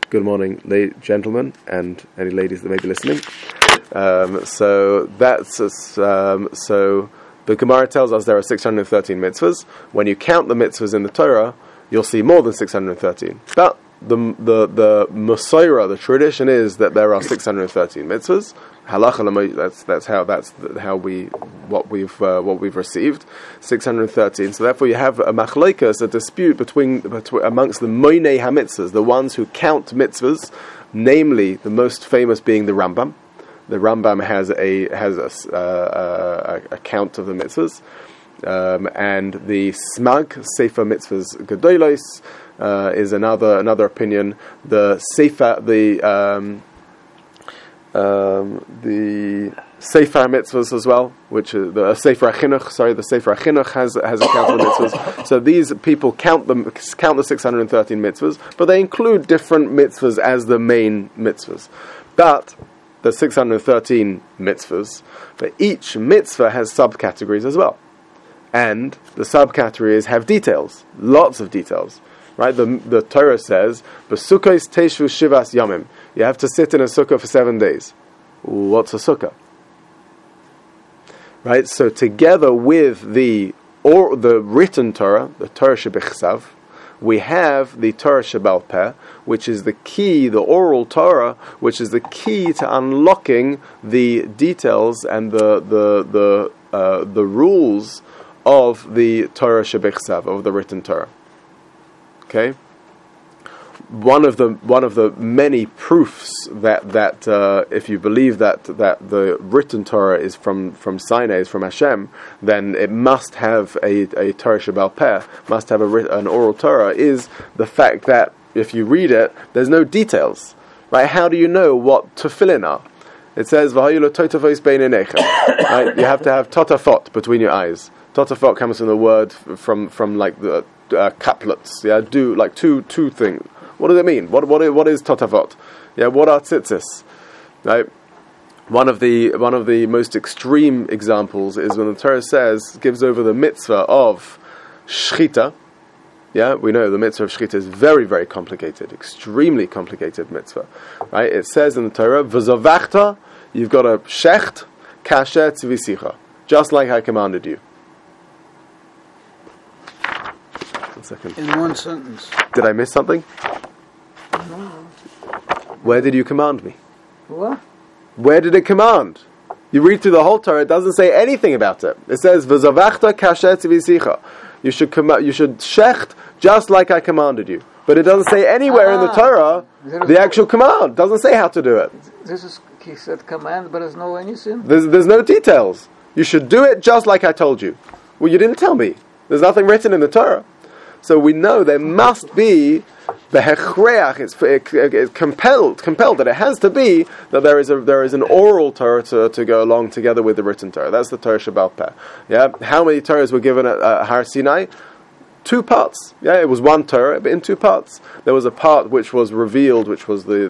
Good morning, gentlemen, and any ladies that may be listening. So the Gemara tells us there are 613 mitzvahs. When you count the mitzvahs in the Torah, you'll see more than 613. But the Masorah, the tradition is that there are 613 mitzvahs. Halacha, that's what we've received, 613. So therefore, you have a machlokas, a dispute amongst the moinei hamitzvahs, the ones who count mitzvahs, namely the most famous being the Rambam. The Rambam has a count of the mitzvahs, and the Smag Sefer Mitzvahs Gedolos is another opinion. The Sefer Sefer Mitzvahs as well, which is the Sefer HaChinuch. The Sefer HaChinuch has a count of the mitzvahs. So these people count the 613 mitzvahs, but they include different mitzvahs as the main mitzvahs. But the 613 mitzvahs, but each mitzvah has subcategories as well. And the subcategories have details, lots of details. Right? The Torah says, "B'sukkos teishu shivas yamim." You have to sit in a sukkah for 7 days. What's a sukkah? Right? So together with the written Torah, the Torah shebichsav, we have the Torah Shebal Peh, which is the key, the oral Torah, which is the key to unlocking the details and the rules of the Torah Shebichsav, of the written Torah. Okay, one of the many proofs that if you believe that the written Torah is from Sinai, is from Hashem, then it must have a Torah Shebal Peh, must have an oral Torah, is the fact that if you read it, there's no details. Right? How do you know what tefillin are? It says V'hayu lo totafos bein einechem. Right? You have to have totafot between your eyes. Totafot comes from the word from like the couplets. Yeah, do like two things. What does it mean? What is totafot? Yeah, what are tzitzis? Right. One of the most extreme examples is when the Torah gives over the mitzvah of shchita. Yeah, we know the mitzvah of shchita is very, very complicated, extremely complicated mitzvah. Right? It says in the Torah, "V'zavachta," you've got a shecht kasher tzivisicha, just like I commanded you. Second. In one sentence. Did I miss something? No. Where did you command me? What? Where did it command? You read through the whole Torah, it doesn't say anything about it. It says, "V'zavachta kasher tzivisicha." You should shecht just like I commanded you. But it doesn't say anywhere in the Torah the actual command. It doesn't say how to do it. This is, he said command, but there's no anything. There's no details. You should do it just like I told you. Well, you didn't tell me. There's nothing written in the Torah. So we know there must be the hechreach. It's compelled that it has to be that there is an oral Torah to go along together with the written Torah. That's the Torah Shebal Peh. Yeah, how many Torahs were given at Har Sinai? 2 parts. Yeah, it was one Torah, but in 2 parts. There was a part which was revealed, which was the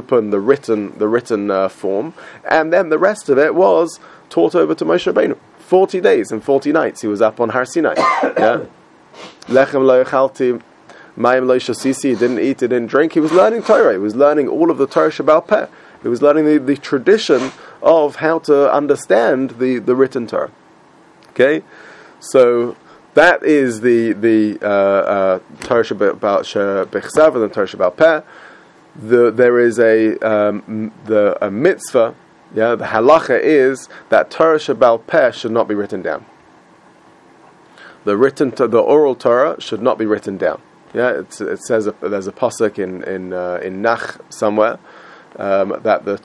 written form, and then the rest of it was taught over to Moshe Rabbeinu. 40 days and 40 nights he was up on Har Sinai. Yeah. Lechem lo yechalti, mayim lo shasisi. He didn't eat, he didn't drink. He was learning Torah. He was learning all of the Torah Shebal Peh. He was learning the tradition of how to understand the written Torah. Okay, so that is the Torah Shebichsav and the Torah Shebal Peh. There is a mitzvah. Yeah, the halacha is that Torah Shebal Peh should not be written down. The oral Torah should not be written down. Yeah, it says there's a pasuk in Nach somewhere that the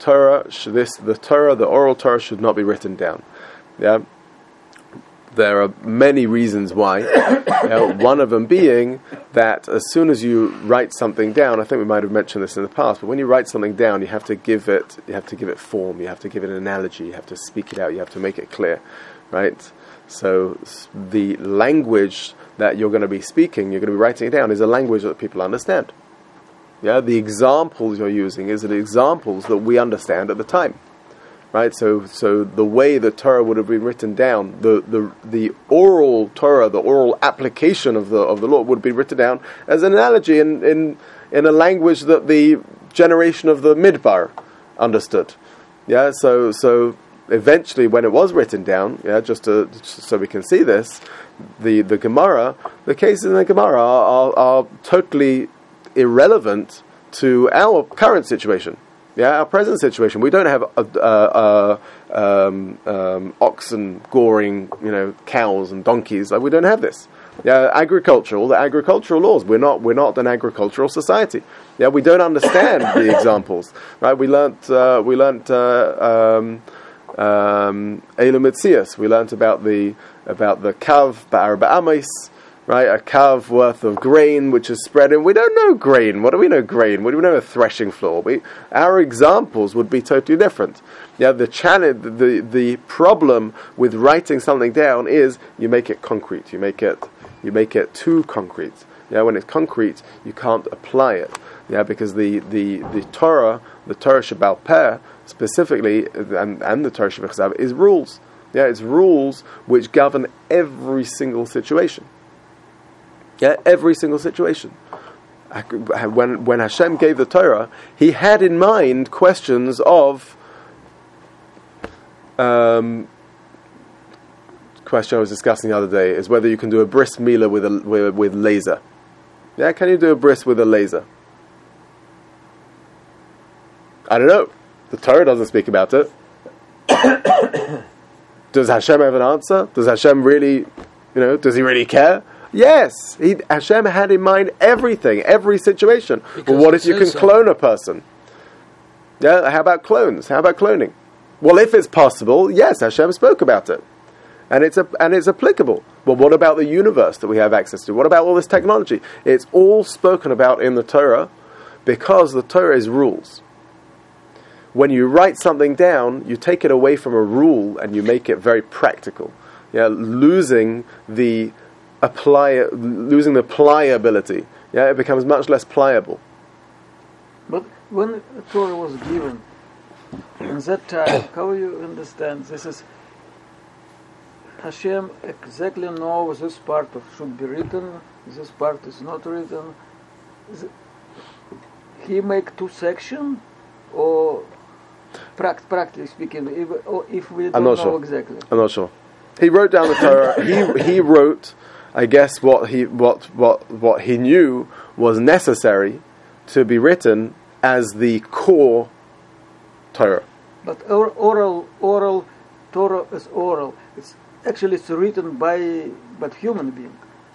oral Torah should not be written down. Yeah, there are many reasons why. One of them being that as soon as you write something down, I think we might have mentioned this in the past, but when you write something down, you have to give it form, you have to give it an analogy, you have to speak it out, you have to make it clear, right? So the language that you're going to be speaking, you're going to be writing it down, is a language that people understand. Yeah, the examples you're using is the examples that we understand at the time. Right, so the way the Torah would have been written down, the oral Torah, the oral application of the law would be written down as an analogy in a language that the generation of the Midbar understood. Yeah, so eventually, when it was written down, just so we can see this, the Gemara, the cases in the Gemara are totally irrelevant to our current situation. Our present situation. We don't have oxen goring, cows and donkeys. Like, we don't have this. The agricultural laws. We're not an agricultural society. We don't understand the examples. Right? We learnt Eilu Mitzias. We learnt about the kav ba'ar ba'amis. Right, a kav worth of grain which is spread in. We don't know grain. What do we know grain? What do we know a threshing floor? Our examples would be totally different. The problem with writing something down is you make it concrete. You make it too concrete. When it's concrete, you can't apply it. Because the Torah Shebaal Peh specifically, and the Torah Shebechsav is rules. It's rules which govern every single situation. Every single situation. When Hashem gave the Torah, He had in mind questions of question I was discussing the other day is whether you can do a bris milah with laser. Can you do a bris with a laser? I don't know. The Torah doesn't speak about it. Does Hashem have an answer? Does Hashem really, does He really care? Yes, Hashem had in mind everything, every situation. But what if you can clone a person? How about clones? How about cloning? Well, if it's possible, yes, Hashem spoke about it, and it's applicable. But what about the universe that we have access to? What about all this technology? It's all spoken about in the Torah, because the Torah is rules. When you write something down, you take it away from a rule and you make it very practical. Losing the pliability. It becomes much less pliable. But when the Torah was given, in that time, how you understand this is Hashem exactly knows this part should be written, this part is not written. He make two sections, or practically speaking, if we don't know exactly. I'm not sure. He wrote down the Torah. He wrote, I guess, what he knew was necessary to be written as the core Torah. But oral Torah is oral. It's written by human being.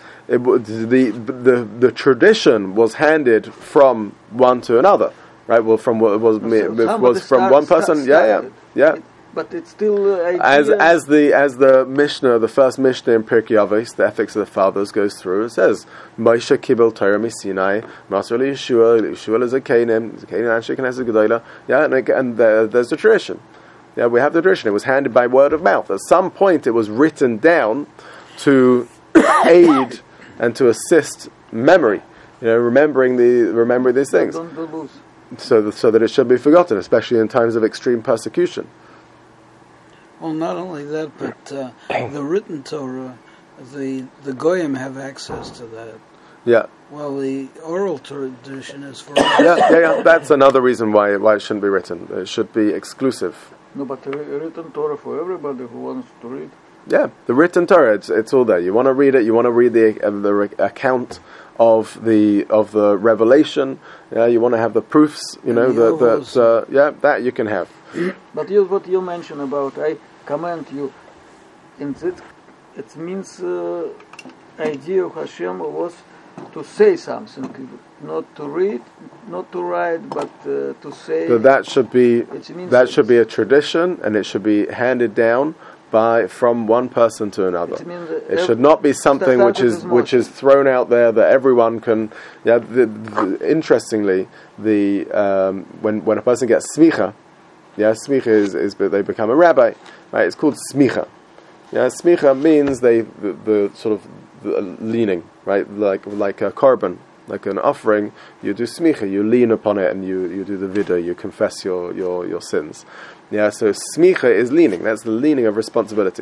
The tradition was handed from one to another, right? Well, from what was from one person. But it's still as the Mishnah, the first Mishnah in Pirkei Avos, the Ethics of the Fathers, goes through. It says Moshe kibel Torah miSinai, Maser leYeshua, Yeshua leZakanim, Zakanim Anshe Knesset Gedola. And there's the tradition. We have the tradition. It was handed by word of mouth. At some point, it was written down to aid and to assist memory. Remembering these things, so that it should be forgotten, especially in times of extreme persecution. Well, not only that, but the written Torah, the Goyim have access to that. Yeah. Well, the oral tradition is for yeah. That's another reason why it shouldn't be written. It should be exclusive. No, but the written Torah for everybody who wants to read. Yeah, the written Torah, it's all there. You want to read it. You want to read the account of the revelation. You want to have the proofs. That you can have. But what you mentioned about, I comment you, in that it means idea of Hashem was to say something, not to read, not to write, but to say. So that should be a tradition, and it should be handed down from one person to another. It should not be something which is thrown out there that everyone can. Interestingly, when a person gets smicha. Smicha is they become a rabbi, right? It's called smicha. Smicha means the sort of leaning, right? Like a korban, like an offering. You do smicha, you lean upon it, and you do the vidah, you confess your sins. So smicha is leaning. That's the leaning of responsibility.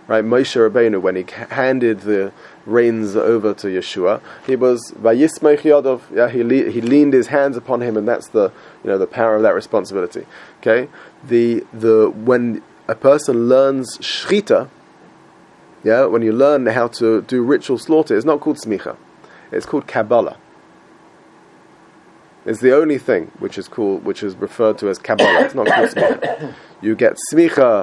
right? Moshe Rabbeinu, when he handed the reins over to Yeshua, he was vayismech yadav. Yeah, he leaned his hands upon him, and that's the power of that responsibility. Okay, when a person learns shchita, yeah, when you learn how to do ritual slaughter, it's not called smicha, it's called Kabbalah. It's the only thing which is referred to as Kabbalah. It's not called smicha. You get smicha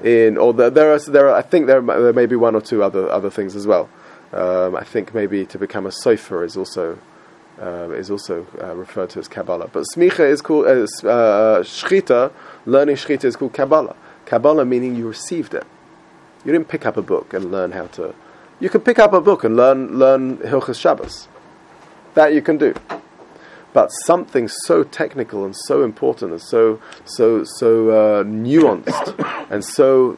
I think there may be one or two other things as well. I think maybe to become a sofer is also referred to as Kabbalah. But smicha is called shchita. Learning shchita is called Kabbalah. Kabbalah meaning you received it. You didn't pick up a book and learn how to. You can pick up a book and learn Hilchos Shabbos. That you can do. But something so technical and so important and so nuanced and so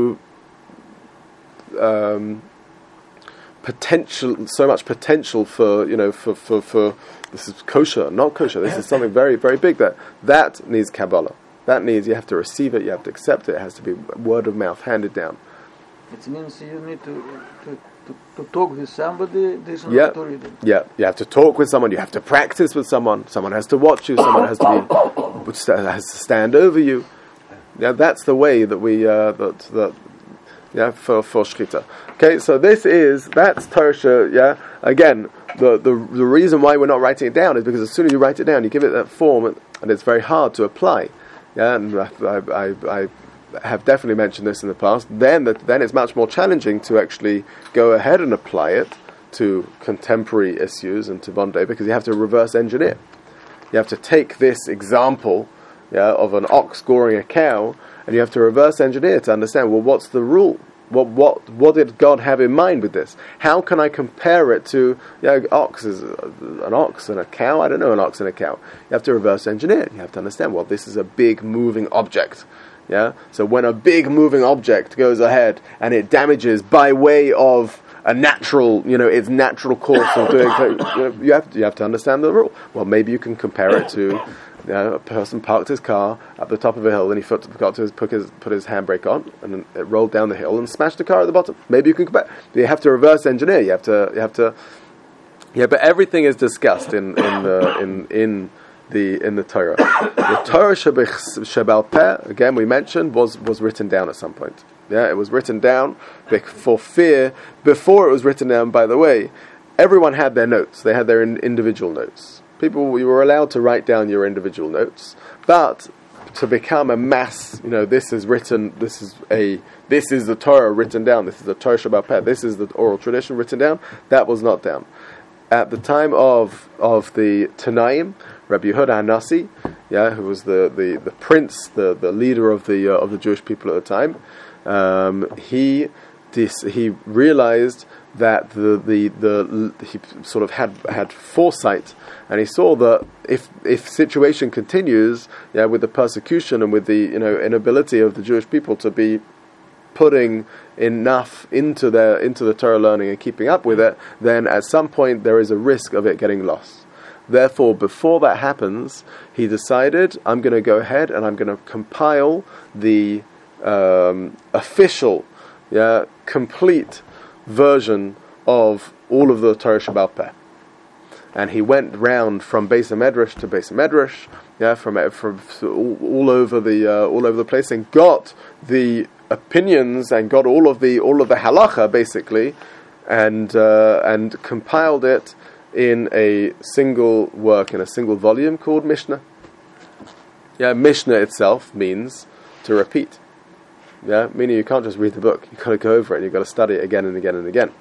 potential, so much potential for this is kosher, not kosher. This is something very, very big. That needs Kabbalah. That needs, you have to receive it, you have to accept it. It has to be word of mouth, handed down. It means you need to talk with somebody, this is not to read it. Yeah, you have to talk with someone, you have to practice with someone has to watch you, someone has to stand over you. Yeah, that's the way that we, for Shechita. Okay, so that's Torah, yeah. Again, the reason why we're not writing it down is because as soon as you write it down, you give it that form, and it's very hard to apply. Yeah, and I have definitely mentioned this in the past. Then it's much more challenging to actually go ahead and apply it to contemporary issues and to Bondi, because you have to reverse engineer. You have to take this example, of an ox goring a cow, and you have to reverse engineer to understand, well, what's the rule? What did God have in mind with this? How can I compare it to ox is an ox and a cow? I don't know an ox and a cow. You have to reverse engineer. You have to understand, well, this is a big moving object. Yeah. So when a big moving object goes ahead and it damages by way of a natural, its natural course of doing, you have to understand the rule. Well, maybe you can compare it to. A person parked his car at the top of a hill, and he put his handbrake on, and it rolled down the hill and smashed the car at the bottom. Maybe you can compare. You have to reverse engineer. You have to. Yeah, but everything is discussed in the Torah. The Torah Shebal Peh, again we mentioned, was written down at some point. Yeah, it was written down for fear. Before it was written down, by the way, everyone had their notes. They had their individual notes. You were allowed to write down your individual notes, but to become a mass, this is written. This is the Torah written down. This is the Torah Shebal Peh. This is the oral tradition written down. That was not down at the time of the Tanaim. Rabbi Yehuda HaNasi, who was the prince, the leader of the Jewish people at the time, he realized that he sort of had foresight, and he saw that if situation continues, with the persecution and with the inability of the Jewish people to be putting enough into the Torah learning and keeping up with it, then at some point there is a risk of it getting lost. Therefore, before that happens, he decided, I'm going to go ahead and I'm going to compile the official, complete version of all of the Torah Shebal Peh. And he went round from Beis HaMedrash to Beis HaMedrash, from all over the place, and got the opinions and got all of the halacha basically, and compiled it in a single work, in a single volume called Mishnah. Mishnah itself means to repeat. Meaning you can't just read the book. You've got to go over it. You've got to study it again and again and again.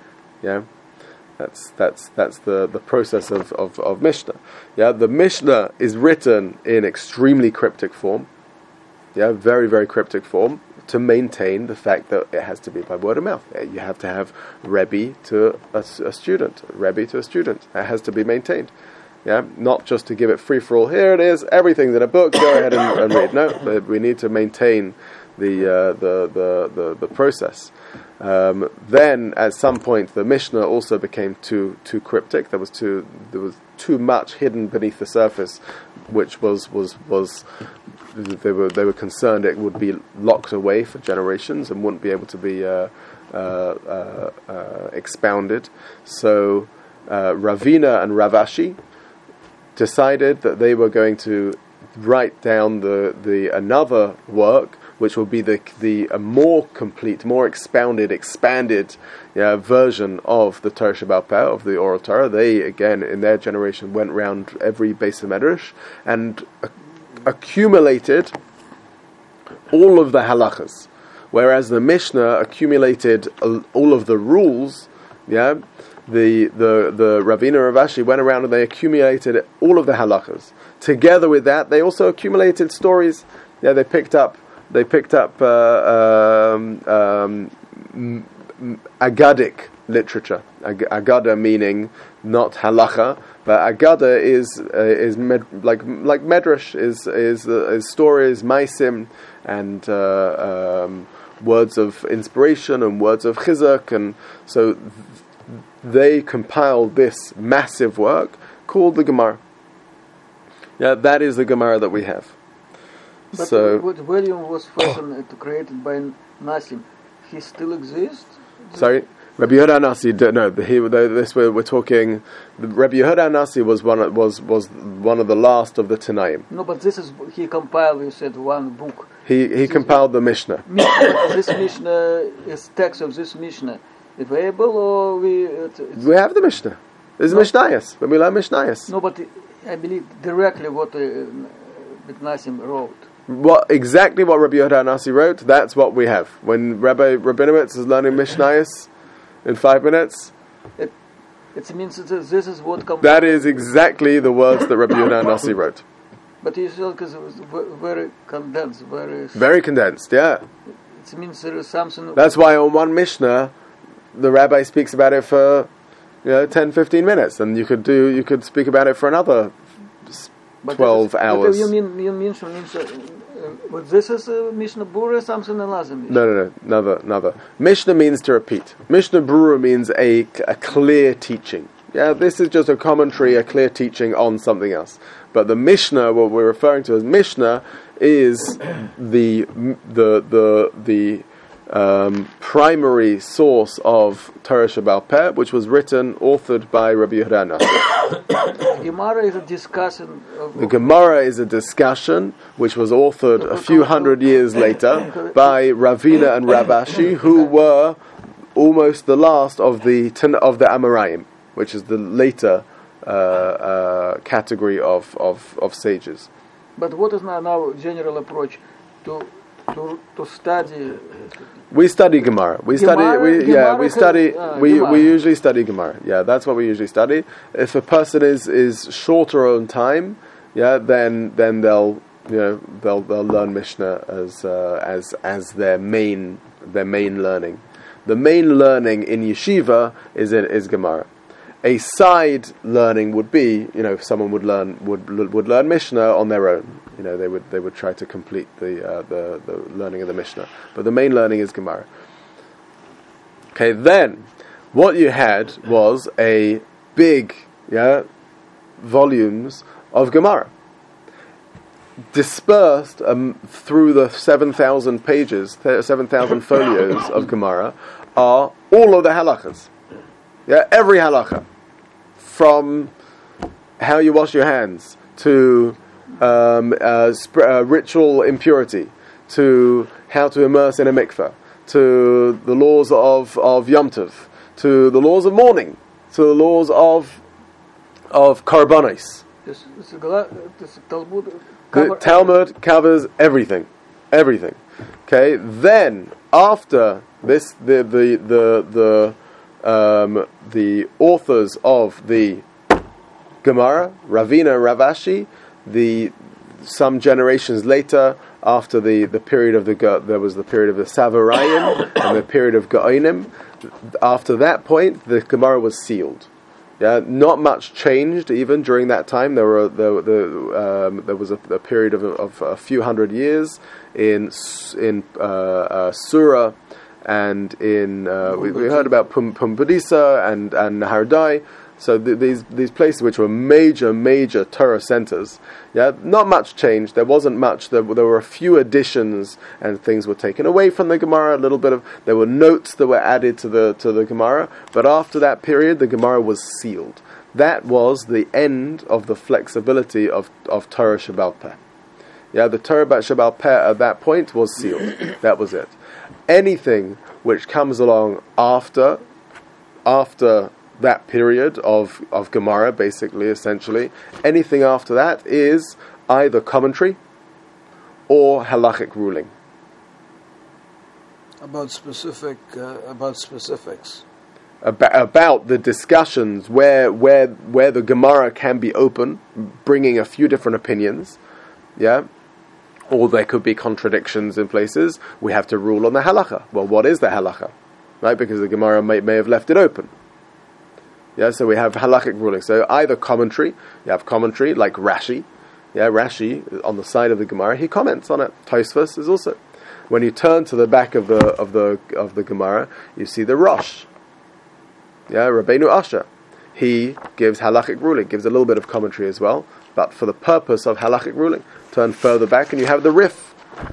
That's the process of Mishnah. The Mishnah is written in extremely cryptic form. Very, very cryptic form, to maintain the fact that it has to be by word of mouth. You have to have Rebbe to a student. Rebbe to a student. It has to be maintained. Not just to give it free for all. Here it is. Everything's in a book. Go ahead and read. No, we need to maintain the process. Then at some point the Mishnah also became too cryptic. There was too much hidden beneath the surface, which was they were concerned it would be locked away for generations and wouldn't be able to be expounded. So Ravina and Ravashi decided that they were going to write down the another work, which will be a more complete, more expanded version of the Torah Sheba'al Peh, of the Oral Torah. They, again, in their generation, went round every Beis Medrash and accumulated all of the halachas, whereas the Mishnah accumulated all of the rules. The Ravina Ravashi went around and they accumulated all of the halachas. Together with that, they also accumulated stories. They picked up Aggadic literature. Agada meaning not halacha, but Agada is like Medrash is stories, maisim, and words of inspiration and words of chizuk, and so they compiled this massive work called the Gemara. That is the Gemara that we have. But So, what volume was first created by Nassim? He still exists? sorry, Rabbi Yehuda Nasi. We're talking. Rabbi Yehuda Nasi was one of the last of the Tanaim. No, but this is he compiled. You said one book. He compiled the Mishnah. This Mishnah is text of this Mishnah available, or we We have the Mishnah. There's Mishnayos. When we learn Mishnayos. No, but I believe directly what Nassim wrote. Exactly what Rabbi Yehuda Nasi wrote, that's what we have. When Rabbi Rabinowitz is learning Mishnayos in 5 minutes, It means that this is what that is exactly the words that Rabbi Yehuda Nasi wrote. But you said because it was very condensed, Very condensed, yeah. It means there is something. That's why on one Mishnah, the rabbi speaks about it for 10, 15 minutes, and you could speak about it for another 12 hours. But you mentioned but this is Mishnah Bura, something else. No, another. Mishnah means to repeat. Mishnah Bura means a clear teaching. Yeah, this is just a commentary, a clear teaching on something else. But the Mishnah, what we're referring to as Mishnah, is the primary source of Torah Sheba'al Peh, which was authored by Rabbi Yehuda Nasi. The Gemara is a discussion. The Gemara is a discussion which was authored a few hundred years later by Ravina and Ravashi, who were almost the last of the Amoraim, which is the later category of sages. But what is now general approach to study? We study Gemara. We usually study Gemara. Yeah, that's what we usually study. If a person is shorter on time, then they'll learn Mishnah as their main learning. The main learning in yeshiva is Gemara. A side learning would be, someone would learn Mishnah on their own. They would try to complete the learning of the Mishnah. But the main learning is Gemara. Okay, then what you had was a big volumes of Gemara dispersed through the 7,000 pages, 7,000 folios of Gemara are all of the halachas. Every halacha, from how you wash your hands to ritual impurity, to how to immerse in a mikveh, to the laws of Yom Tov, to the laws of mourning, to the laws of korbanos. The Talmud covers everything. Okay, then after this, the authors of the Gemara, Ravina, Ravashi, some generations later, after the period of there was the period of the Savarayim and the period of Gaonim. After that point, the Gemara was sealed. Not much changed even during that time. There was a period of a few hundred years in Surah. And we heard about Pumbedisa and Nahardai, So these places which were major Torah centers, not much changed. There wasn't much. There were a few additions, and things were taken away from the Gemara. A little bit of there were notes that were added to the Gemara. But after that period, the Gemara was sealed. That was the end of the flexibility of Torah Shebaal Peh. The Torah Shebaal Peh at that point was sealed. That was it. Anything which comes along after that period of Gemara, basically, essentially, anything after that is either commentary or halachic ruling. About specifics. About the discussions where the Gemara can be open, bringing a few different opinions, or there could be contradictions in places. We have to rule on the halacha. Well, what is the halacha? Right, because the Gemara may have left it open. So we have halachic ruling. So either commentary, you have commentary like Rashi. Rashi on the side of the Gemara, he comments on it. Tosfos is also. When you turn to the back of the Gemara, you see the Rosh. Rabbeinu Asher. He gives halachic ruling, gives a little bit of commentary as well, but for the purpose of halachic ruling. Turn further back and you have the Rif.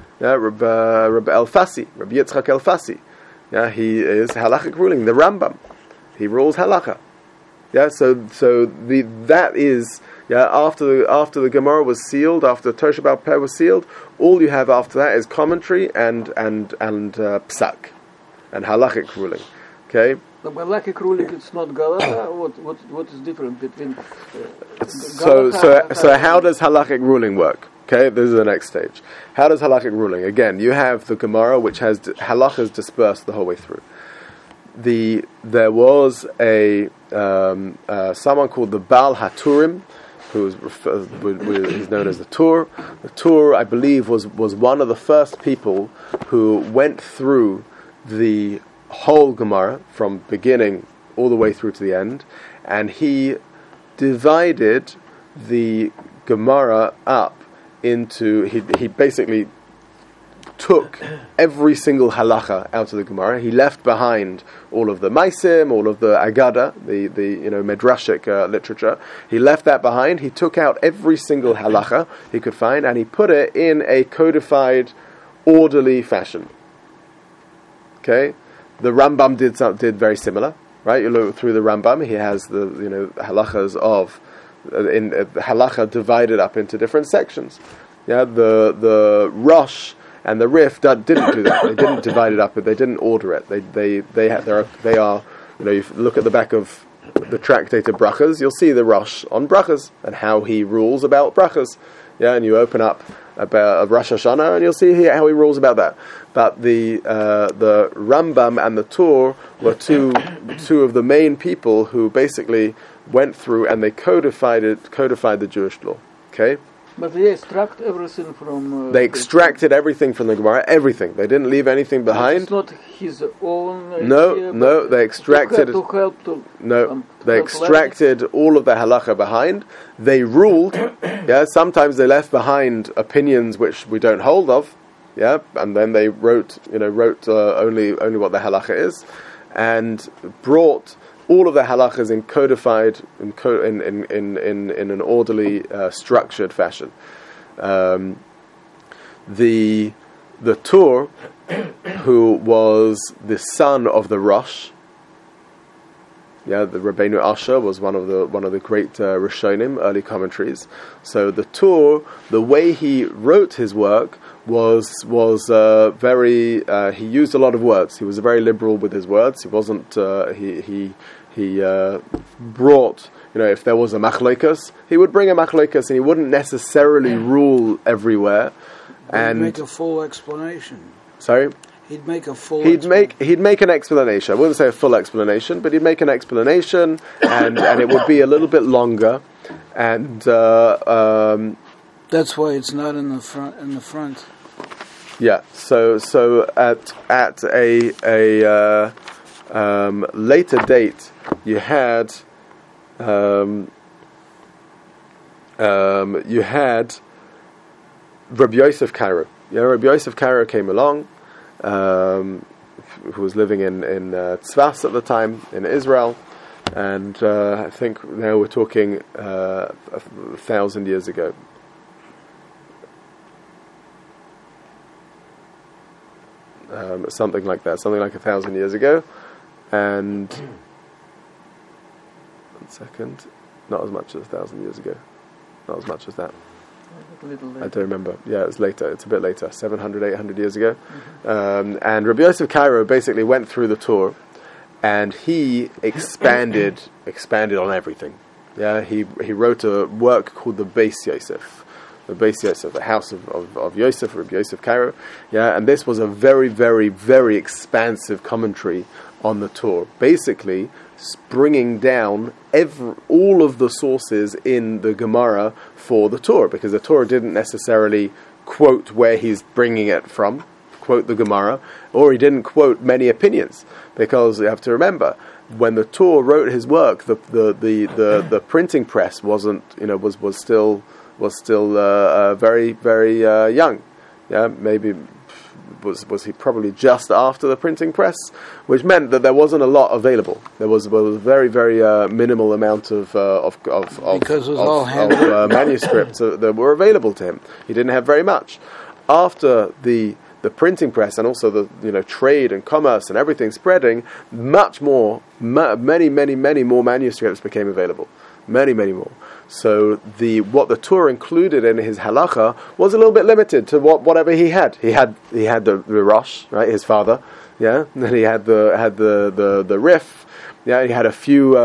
Rabbi El-Fasi, Rabbi Yitzchak El-Fasi. He is halachic ruling. The Rambam, he rules halacha. So that is after the Gemara was sealed, after the Torah Shebaal Peh was sealed, all you have after that is commentary and psak and halachic ruling. Okay. The halachic ruling, it's not Galacha. What is different between? So how does halachic ruling work? Okay, this is the next stage. How does halachic ruling? Again, you have the Gemara, which has halachas dispersed the whole way through. There was someone called the Baal HaTurim, who is known as the Tur. The Tur, I believe, was one of the first people who went through the whole Gemara from beginning all the way through to the end, and he divided the Gemara up into. He basically took every single halacha out of the Gemara. He left behind all of the Maisim, all of the Agada, the Midrashic literature. He left that behind. He took out every single halacha he could find, and he put it in a codified, orderly fashion. Okay, the Rambam did very similar. Right, you look through the Rambam. He has the halachas of halacha divided up into different sections. The Rosh and the Rif didn't do that. They didn't divide it up. They didn't order it. They are. You look at the back of the tractate of brachas. You'll see the Rosh on brachas and how he rules about brachas. And you open up about Rosh Hashanah and you'll see here how he rules about that. But the Rambam and the Tur were two of the main people who basically went through and they codified the Jewish law. Okay. But they extract everything from. They extracted everything from the Gemara. Everything. They didn't leave anything behind. It's not his own. No. They extracted. They extracted all of the halacha behind. They ruled. Sometimes they left behind opinions which we don't hold of. And then they wrote only what the halacha is, and brought all of the halachas in codified in an orderly, structured fashion. The Tur, who was the son of the Rosh, the Rabbeinu Asher was one of the great Rishonim, early commentaries. So the Tur, the way he wrote his work was very. He used a lot of words. He was very liberal with his words. He wasn't. He brought. If there was a machlokas, he would bring a machlokas, and he wouldn't necessarily rule everywhere. And make a full explanation. Sorry. He'd make a full. He'd make an explanation. I wouldn't say a full explanation, but he'd make an explanation, and it would be a little bit longer, and that's why it's not in the front. Yeah. So at a later date, you had Rabbi Yosef Karo. Rabbi Yosef Karo came along. Who was living in Tzfas at the time in Israel, and I think now we're talking 1,000 years ago. Something like that, something like 1,000 years ago, and 1 second, not as much as 1,000 years ago, not as much as that. A little later. I don't remember. Yeah, it's later. It's a bit later, 700, 800 years ago. And Rabbi Yosef Cairo basically went through the Torah, and he expanded on everything. Yeah, he wrote a work called the Beis Yosef. The Beis Yosef, the house of Yosef, Rabbi Yosef Cairo. Yeah, and this was a very, very, very expansive commentary on the Torah. Basically, bringing down all of the sources in the Gemara for the Torah, because the Torah didn't necessarily quote where he's bringing it from, quote the Gemara, or he didn't quote many opinions, because you have to remember, when the Torah wrote his work, the printing press wasn't, was still very, very young. Yeah, maybe was he probably just after the printing press, which meant that there wasn't a lot available. There was a very, very minimal amount of manuscripts that were available to him. He didn't have very much. After the printing press and also the trade and commerce and everything spreading, many more manuscripts became available. Many more. So what the Torah included in his halacha was a little bit limited to whatever he had. He had the Rosh, right, his father, yeah. And then he had the Rif, yeah. He had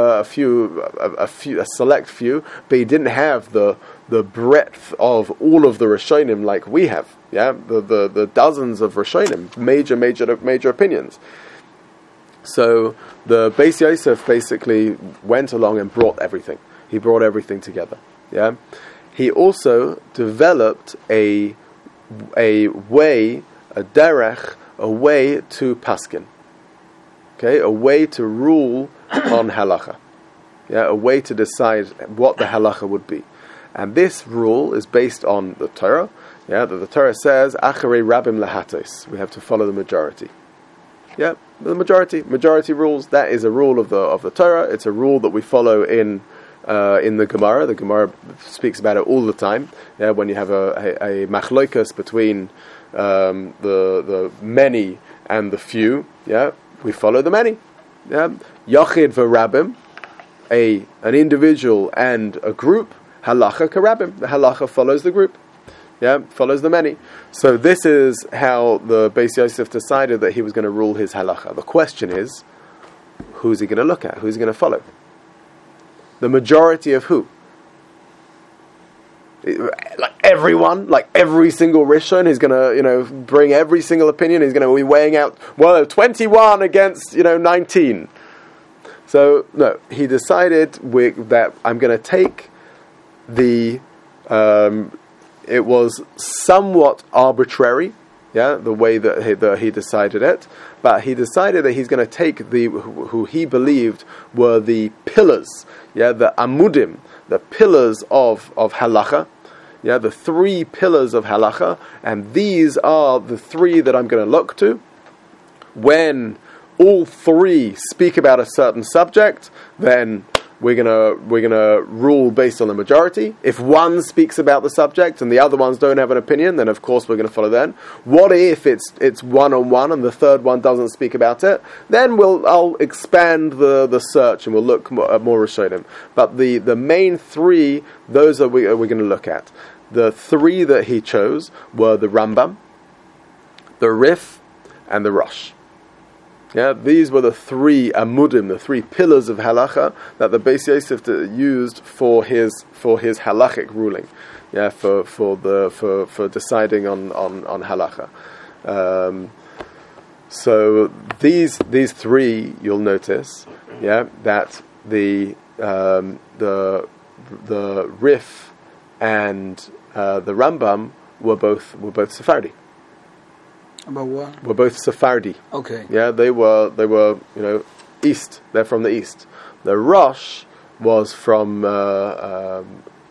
a select few, but he didn't have the breadth of all of the Rishonim like we have, yeah. The dozens of Rishonim, major opinions. So the Beis Yosef basically went along and brought everything. He brought everything together. Yeah, he also developed a way, a derech, a way to paskin. Okay, a way to rule on halacha. Yeah, a way to decide what the halacha would be, and this rule is based on the Torah. Yeah, that the Torah says acharei rabim lahatos. We have to follow the majority. Yeah, the majority rules. That is a rule of the Torah. It's a rule that we follow in the Gemara. The Gemara speaks about it all the time. Yeah, when you have a machlokas between the many and the few, yeah, we follow the many. Yeah, Yachid v'Rabim, an individual and a group. Halacha karabim. The halacha follows the group. Yeah, follows the many. So this is how the Beis Yosef decided that he was going to rule his halacha. The question is, who's he going to look at? Who's he going to follow? The majority of who? Like everyone, like every single Rishon, he's going to, bring every single opinion. He's going to be weighing out, 21 against, 19. So, no, he decided that I'm going to take it was somewhat arbitrary, yeah, the way that he decided it, but he decided that he's going to take who he believed were the pillars, yeah, the amudim, the pillars of halacha, yeah, the 3 pillars of halacha, and these are the 3 that I'm going to look to. When all 3 speak about a certain subject, then we're gonna rule based on the majority. If one speaks about the subject and the other ones don't have an opinion, then of course we're going to follow them. What if it's one-on-one and the third one doesn't speak about it? Then I'll expand the search and we'll look at more Rishonim. But the main 3, those are we're going to look at. The 3 that he chose were the Rambam, the Rif, and the Rosh. Yeah, these were the 3 amudim, the 3 pillars of halacha that the Beis Yosef used for his halachic ruling. Yeah, for deciding on halacha. So these 3, you'll notice, yeah, that the Rif and the Rambam were both Sephardi. About what? Were both Sephardi. Okay. Yeah, they were east. They're from the east. The Rosh was from I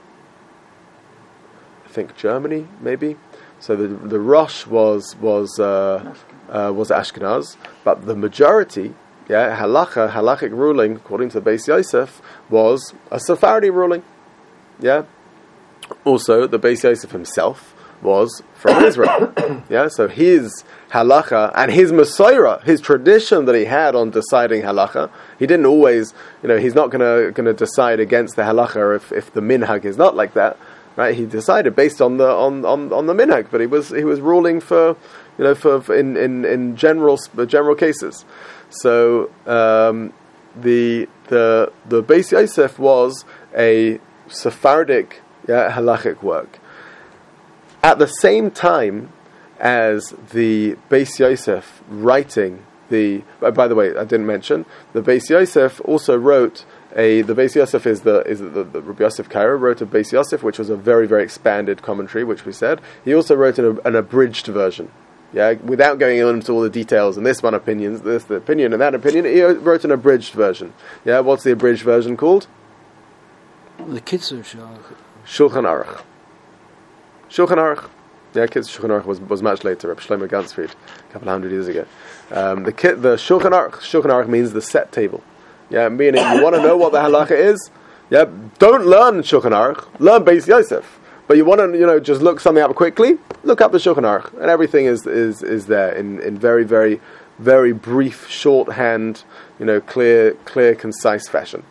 think Germany, maybe. So the Rosh was Ashkenaz, but the majority, Yeah, halachic ruling, according to the Beis Yosef, was a Sephardi ruling. Yeah. Also, the Beis Yosef himself was from Israel. Yeah, so his halacha and his Masorah, his tradition that he had on deciding halacha, he didn't always, he's not going to decide against the halacha if the minhag is not like that, right? He decided based on the minhag, but he was ruling for in general cases. So the Beis Yosef was a Sephardic halachic work. At the same time as the Beis Yosef writing by the way, I didn't mention, the Beis Yosef also wrote the Beis Yosef is the Rabbi Yosef Karo wrote a Beis Yosef, which was a very, very expanded commentary, which we said. He also wrote an abridged version. Yeah, without going into all the details and this opinion and that opinion, he wrote an abridged version. Yeah, what's the abridged version called? The Kitzur Shulchan Aruch. Shulchan Aruch. Yeah, Shulchan Aruch was much later, Reb Shlomo Ganzfried, a couple of 100 years ago. The Shulchan Aruch means the set table. Yeah, meaning you want to know what the halacha is. Yeah, don't learn Shulchan Aruch, learn Beis Yosef. But you want to, just look something up quickly. Look up the Shulchan Aruch, and everything is there in very, very, very brief, shorthand, clear, concise fashion.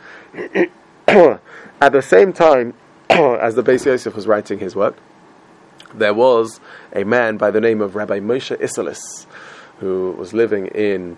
At the same time, as the Beis Yosef was writing his work, there was a man by the name of Rabbi Moshe Isserles, who was living in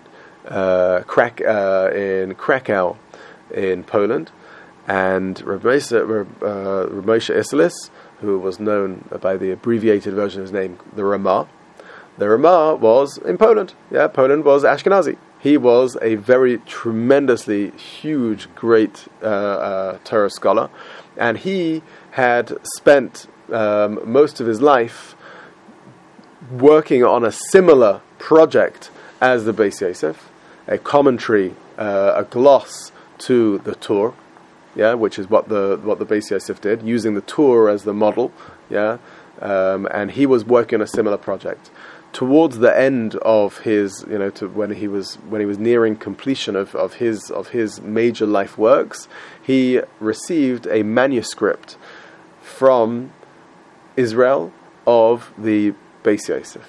Krakow, in Poland, and Rabbi Moshe Isserles, who was known by the abbreviated version of his name, the Ramah. The Ramah was in Poland. Yeah, Poland was Ashkenazi. He was a very tremendously huge, great Torah scholar, and he had spent most of his life working on a similar project as the Beis Yosef, a commentary, a gloss to the Torah, yeah, which is what the Beis Yosef did, using the Torah as the model, yeah, and he was working on a similar project. Towards the end of his, when he was nearing completion of his major life works, he received a manuscript from Israel of the Beis Yosef,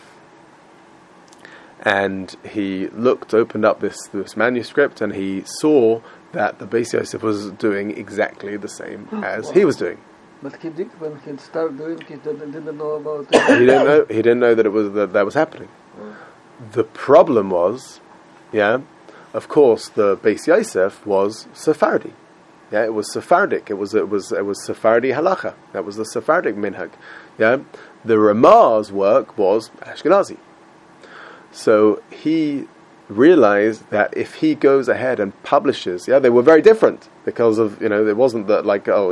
and he opened up this manuscript, and he saw that the Beis Yosef was doing exactly the same as he was doing. But when he started doing it, he didn't know about it. He didn't know that that was happening. The problem was, of course, the Beis Yosef was Sephardi. Yeah, it was Sephardic. It was Sephardi halacha. That was the Sephardic minhag. Yeah, the Ramah's work was Ashkenazi. So he realized that if he goes ahead and publishes, they were very different because of it wasn't that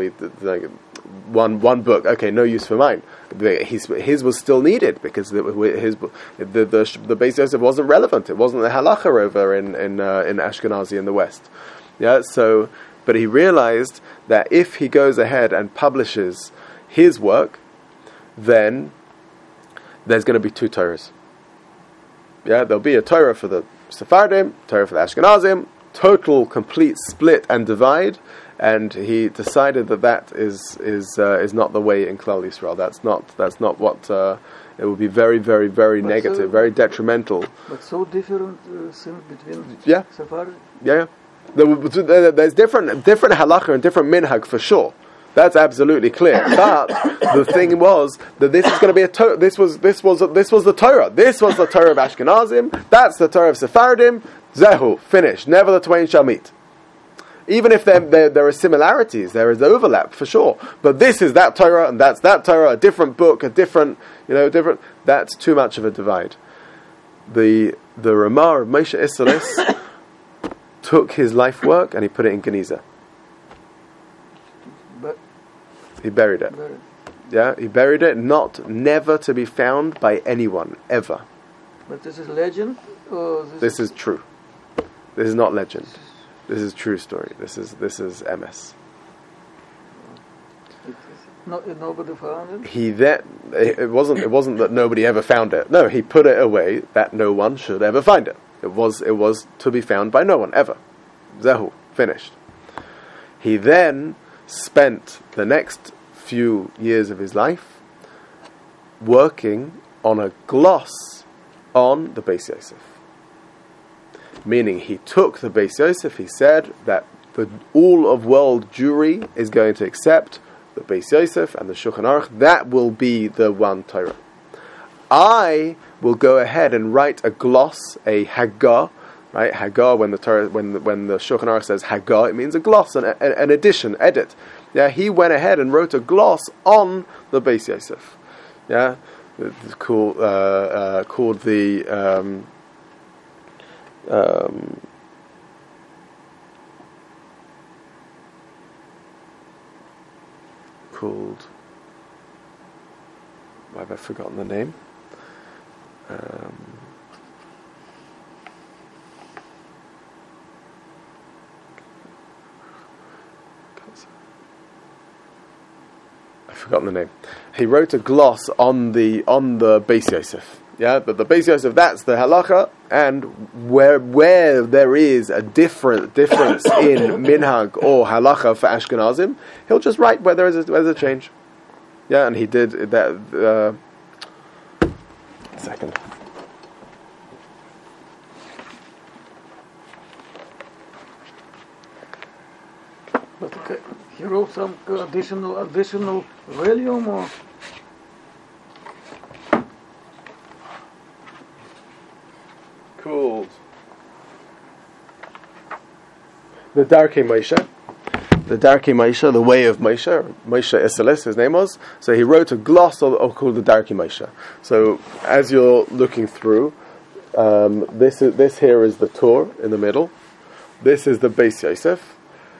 one book, okay, no use for mine. His was still needed because the Beis Yosef wasn't relevant. It wasn't the halacha over in Ashkenazi in the West. Yeah, so but he realized that if he goes ahead and publishes his work, then there's going to be two Torahs. Yeah, there'll be a Torah for the Sephardim, Torah for the Ashkenazim, total, complete split and divide. And he decided that is not the way in Klal Yisrael. That's not what it would be. Very, very, very negative, very detrimental. But so different things between Sephardim. Yeah. There's different halacha and different minhag for sure. That's absolutely clear. But the thing was that this is going to be this was the Torah. This was the Torah of Ashkenazim. That's the Torah of Sephardim. Zehu, finished. Never the twain shall meet. Even if there are similarities, there is overlap for sure. But this is that Torah, and that's that Torah. A different book, a different. That's too much of a divide. The Ramah of Moshe Isserles took his life work and he put it in Geniza. He buried it. Yeah, he buried it, never to be found by anyone ever. But this is legend, or this is true. This is not legend. This is true story. This is MS. Nobody found it. It wasn't that nobody ever found it. No, he put it away that no one should ever find it. It was to be found by no one ever. Zehu, finished. He then spent the next few years of his life working on a gloss on the Beis Yosef. Meaning he took the Beis Yosef, he said that the all of world Jewry is going to accept the Beis Yosef and the Shulchan Aruch. That will be the one Torah. I will go ahead and write a gloss, a Haggah, right? Haggah, when the Torah, when the Shulchan Aruch says Haggah, it means a gloss, an addition, edit. Yeah, he went ahead and wrote a gloss on the Beis Yosef. Yeah, it's called the called. Why have I forgotten the name? I've forgotten the name. He wrote a gloss on the Beis Yosef. Yeah, but the Beis Yosef, that's the halacha, and where there is a difference in minhag or halacha for Ashkenazim, he'll just write where there's a change. Yeah, and he did that. Second. But okay, he wrote some additional volume or. Called the Darkei Moshe. The Darkei Moshe, the way of Moshe Isserles, his name was. So he wrote a gloss called the Darkei Moshe. So as you're looking through, this here is the Torah in the middle. This is the Beis Yosef.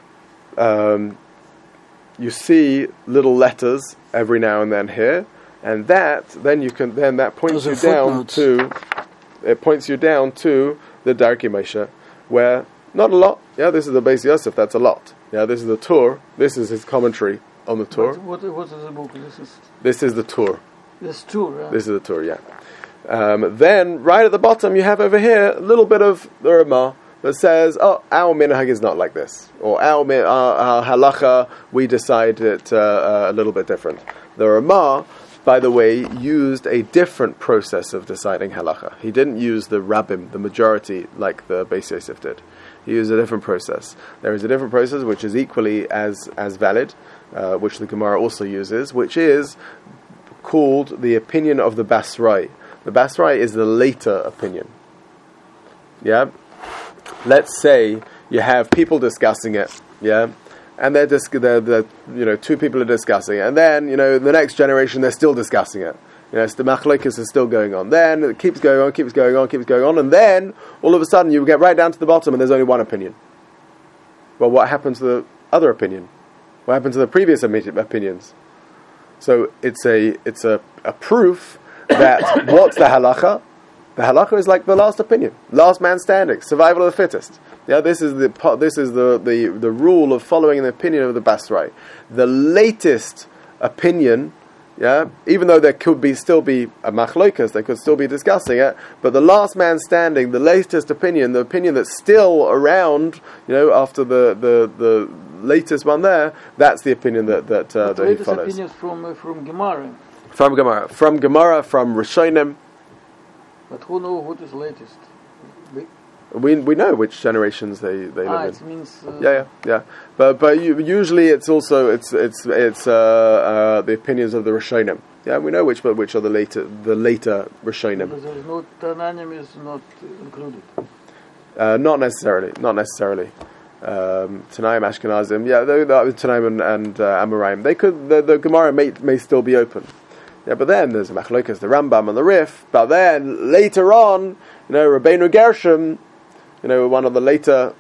You see little letters every now and then here, and that points you down to. It points you down to the Darkei Moshe, where not a lot. Yeah, this is the Beis Yosef. That's a lot. Yeah, this is the Torah. This is his commentary on the Torah. What is the book? This is the Torah. This Torah. This is the Torah. Yeah. Then right at the bottom you have over here a little bit of the Ramah that says, "Oh, our minhag is not like this," or our halacha we decide it a little bit different. The Ramah, by the way, used a different process of deciding halacha. He didn't use the rabbim, the majority, like the Beis Yosef did. He used a different process. There is a different process which is equally as valid, which the Gemara also uses, which is called the opinion of the Basrai. The Basrai is the later opinion. Yeah? Let's say you have people discussing it, yeah? And they're two people are discussing it, and then the next generation they're still discussing it. The machlokes is still going on. Then it keeps going on, and then all of a sudden you get right down to the bottom, and there's only one opinion. Well, what happened to the other opinion? What happened to the previous opinions? So it's a proof that what's the halacha? The halacha is like the last opinion, last man standing, survival of the fittest. Yeah, this is the rule of following the opinion of the Basrai. The latest opinion, yeah, even though there could still be a machlokas, they could still be discussing it, but the last man standing, the latest opinion, the opinion that's still around, after the latest one there, that's the opinion that he follows. The latest opinion from Gemara. From Gemara, from Rishonim. But who knows what is latest? We know which generations they live in. It means yeah. But usually it's also the opinions of the Rishonim. Yeah, we know which are the later Rishonim. But there is no Tananim is not included. Not necessarily. Tanaim, Ashkenazim, Tanaim and Amoraim. They could the Gemara may still be open. Yeah, but then there's Machlokes, the Rambam and the Rif. But then later on, Rabbeinu Gershom, one of the later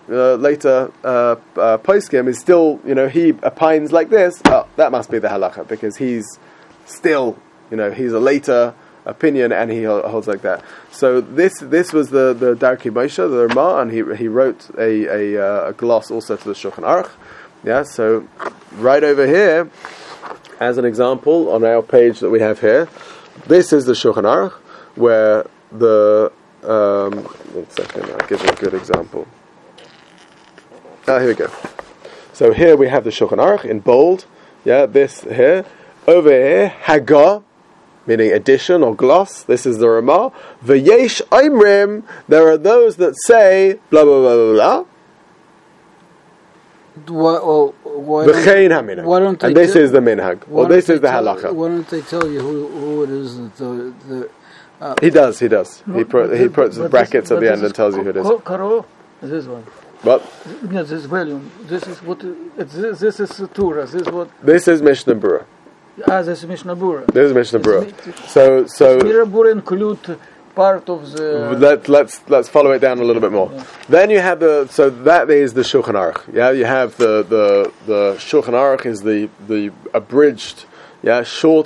poskim is still, he opines like this. Oh, that must be the halacha because he's still, he's a later opinion and he holds like that. So this was the Darkei Moshe, the Ramah, and he wrote a gloss also to the Shulchan Aruch. Yeah, so right over here, as an example, on our page that we have here, this is the Shulchan Aruch, where the 1 second, I'll give you a good example. Here we go. So here we have the Shulchan Aruch in bold. Yeah, this here. Over here, Hagah, meaning addition or gloss. This is the Ramah. V'yesh Oimrim, there are those that say blah blah blah blah blah. Why V'chein haminhag. why don't they and this is the minhag, or this is the halacha. Why don't they tell you who it is that He does. He puts brackets at the end and tells you who it is. Karo, this one. What? Yeah, this volume. This is what. This is Torah. This is what. This is Mishnah Berurah. This is Mishnah Berurah. This is Mishnah Berurah. So Mishnah Berurah include part of the. Let's follow it down a little bit more. Yeah. Then you have so that is the Shulchan Aruch. Yeah, you have the Shulchan Aruch is the abridged, short,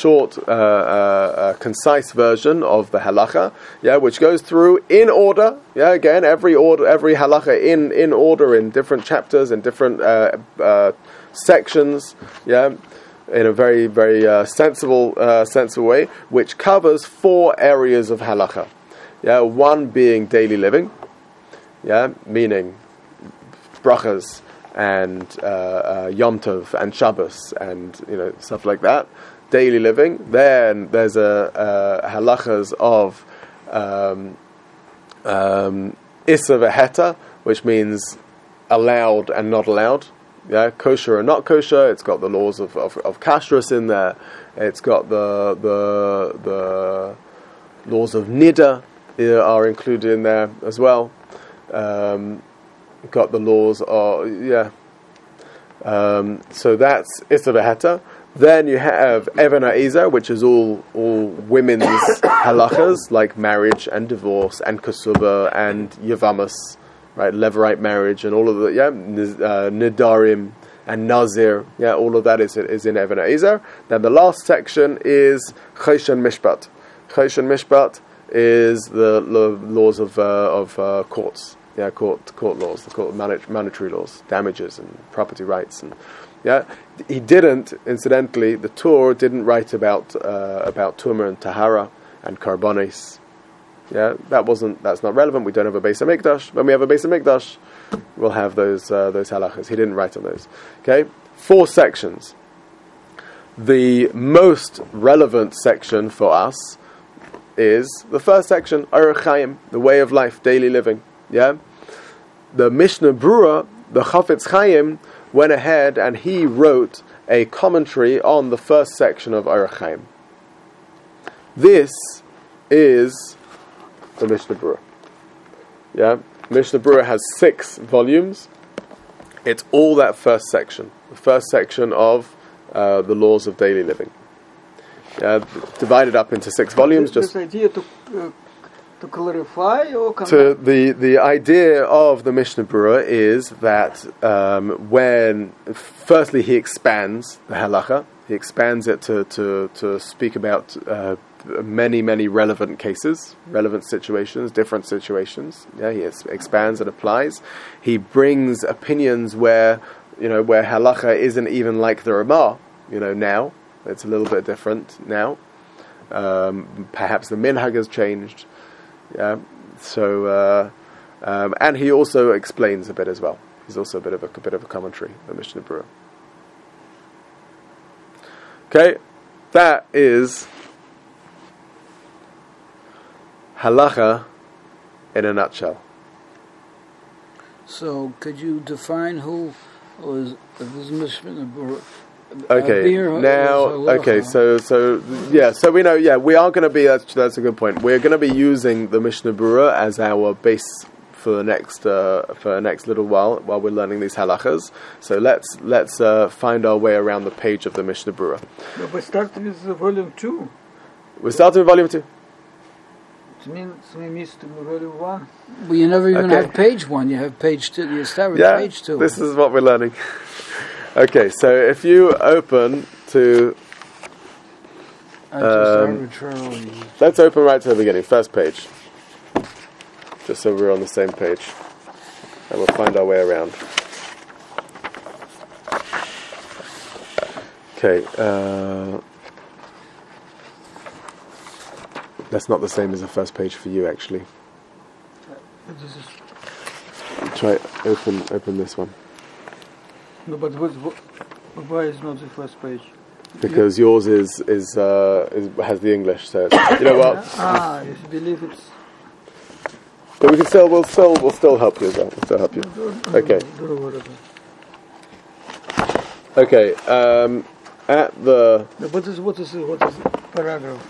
concise version of the halacha. Yeah, which goes through in order. Yeah, again every halacha in order in different chapters in different sections. Yeah. In a very, very sensible way, which covers 4 areas of halacha. Yeah, one being daily living. Yeah, meaning brachas and Yom Tov and Shabbos and stuff like that. Daily living. Then there's halachas of Issa v'Heta, which means allowed and not allowed. Yeah, kosher or not kosher. It's got the laws of kashrus in there. It's got the laws of nida are included in there as well. Got the laws of so that's Issa v'Heta. Then you have Even HaEzer, which is all women's halachas like marriage and divorce and kasuba and yavamas. Right, Levirate marriage and all of the Nidarim and Nazir, all of that is in Even HaEzer. Then the last section is Choshen Mishpat. Choshen Mishpat is the laws of courts, court laws, the court monetary laws, damages and property rights, and he didn't. Incidentally, the Torah didn't write about Tumah and Tahara and Karbonis. Yeah, that's not relevant. We don't have a Beis HaMikdash. When we have a Beis HaMikdash, we'll have those halachas. He didn't write on those. Okay, 4 sections. The most relevant section for us is the first section, Orach Chaim, the way of life, daily living. Yeah, the Mishnah Berurah, the Chafetz Chaim, went ahead and he wrote a commentary on the first section of Orach Chaim. This is the Mishnah Berurah. Yeah, Mishnah Berurah has 6 volumes. It's all that first section. The first section of the laws of daily living. Divided up into 6 volumes. This idea to clarify or to the idea of the Mishnah Berurah is that when firstly he expands the halacha, he expands it to speak about many relevant cases, relevant situations, different situations. Yeah, he expands and applies. He brings opinions where halacha isn't even like the Ramah. Now it's a little bit different now. Perhaps the minhag has changed. Yeah. So and he also explains a bit as well. He's also a bit of a commentary, the Mishnah Berurah. Okay, that is halacha in a nutshell. So, could you define who was this Mishnah Berurah? Okay, so we know. Yeah, we are going to be. That's a good point. We're going to be using the Mishnah Berurah as our base for the next little while we're learning these halachas. So let's find our way around the page of the Mishnah Berurah. No, but start with volume 2. We're starting with volume 2. It means we missed volume 1. Well, you never even have page 1. You have page 2. You start with page 2. This is what we're learning. Okay, so if you open to... let's open right to the beginning, first page. Just so we're on the same page. And we'll find our way around. Okay, That's not the same as the first page for you, actually. This is, Try open this one. no, but why is not the first page? Because yours is has the English, so you know what? You believe it's... But we can we'll still help you as well. We'll still help you. Okay. Don't worry about it. Okay. At the No, what is the paragraph?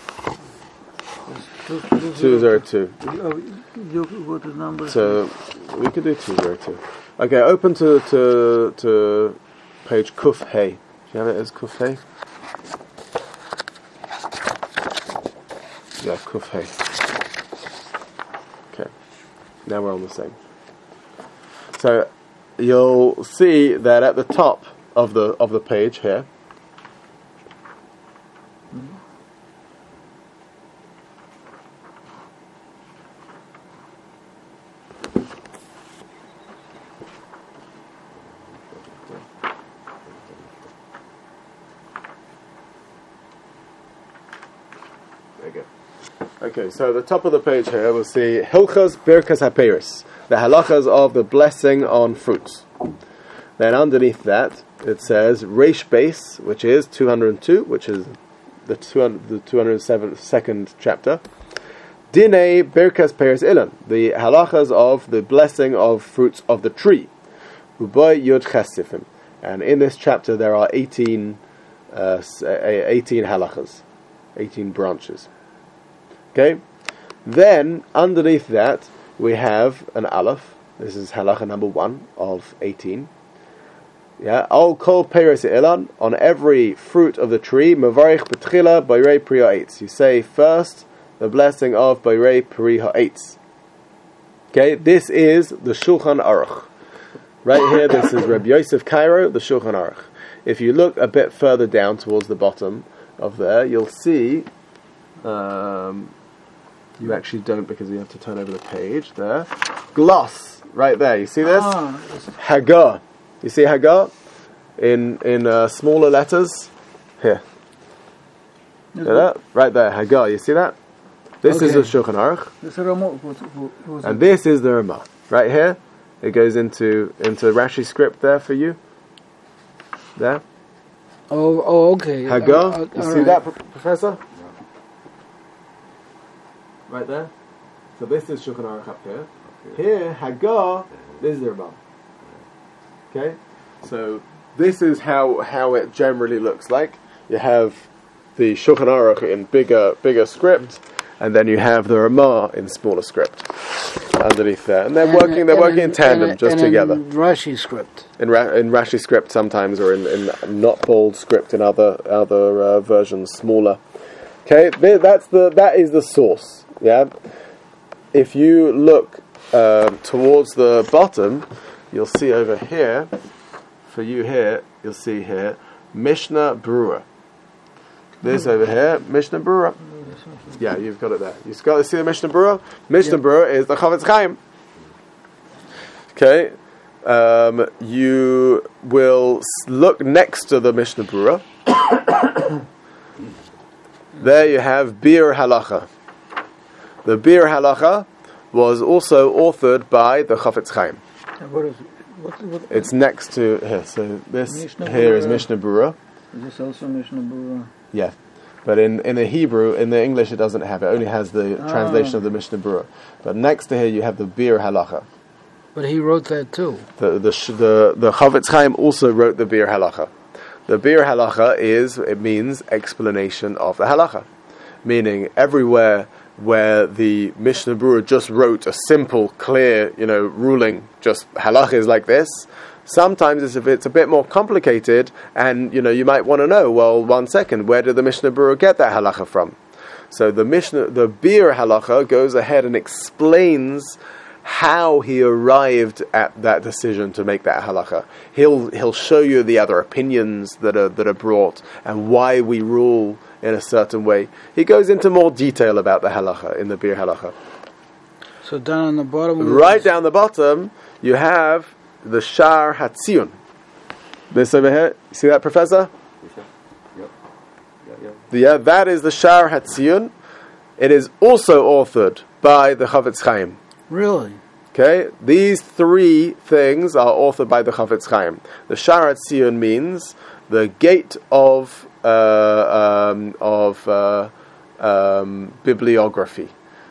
202. What is number? So we could do 202. Okay, open to page Kuf Hey. Do you have it as Kuf Hey? Yeah, Kuf Hey. Okay. Now we're on the same. So you'll see that at the top of the page here. Okay, so the top of the page here we'll see Hilchas Birkas HaPeiros, the halachas of the blessing on fruits. Then underneath that it says Reish Beis, which is 202, which is the 207nd chapter. Dinei Birkas Peiros Ilan, the halachas of the blessing of fruits of the tree. Uboy Yud Chesifim, and in this chapter there are 18 halachas, 18 branches. Okay, then underneath that we have an aleph. This is halacha number 1 of 18. Yeah, al kol peiros ilan, on every fruit of the tree. Mevarich betchila bayrei pri ha'etz. You say first the blessing of bayrei pri ha'etz. Okay, this is the Shulchan Aruch. Right here, this is Rabbi Yosef Cairo, the Shulchan Aruch. If you look a bit further down towards the bottom of there, you'll see. You actually don't, because you have to turn over the page there. Gloss, right there. You see this? Hagar. You see Hagar in smaller letters here. See that? Right there, Hagar. You see that? This is the Shulchan Aruch, and this is the Ramah. Right here, it goes into Rashi script there for you. There. Oh, okay. Hagar. You see right. that, Professor? Right there. So this is Shulchan Aruch up here. Here, Hagar, this is the Ramah. Okay? So this is how it generally looks like. You have the Shulchan Aruch in bigger script, and then you have the Ramah in smaller script underneath there. And they're working in tandem, just together. In Rashi script. In Rashi script sometimes, or in not bold script in other versions, smaller. Okay, that is the source. Yeah, if you look towards the bottom, you'll see over here. For you here, you'll see here Mishnah Berurah. This over here, Mishnah Berurah. Yeah, you've got it there. You've got to see the Mishnah Berurah. Mishnah Berurah is the Chavetz Chaim. Okay, you will look next to the Mishnah Berurah. There you have Bir Halacha. The Bir Halacha was also authored by the Chavetz Chaim. What is it? What? It's next to here. So this Mishnah here is Berurah. Mishnah Berurah. Is this also Mishnah Berurah? Yeah, but in the Hebrew, in the English, it doesn't have it. Only has the translation of the Mishnah Berurah. But next to here, you have the Bir Halacha. But he wrote that too. The Chavetz Chaim also wrote the Bir Halacha. The Bir Halacha means explanation of the Halacha, meaning everywhere where the Mishnah Berurah just wrote a simple, clear, ruling, just Halacha is like this. Sometimes if it's a bit more complicated, and you might want to know, well, 1 second, where did the Mishnah Berurah get that Halacha from? So the Bir Halacha goes ahead and explains how he arrived at that decision to make that halacha. He'll show you the other opinions that are brought and why we rule in a certain way. He goes into more detail about the halacha in the Bir Halacha. So down on the bottom, Right down the bottom, you have the Shar Hatzion. This over here, see that, Professor? Yep. Yeah, that is the Shar Hatzion. it is also authored by the Chafetz Chaim. Really? Okay, these three things are authored by the Chafetz Chaim. The Sharat Sion means the gate of bibliography,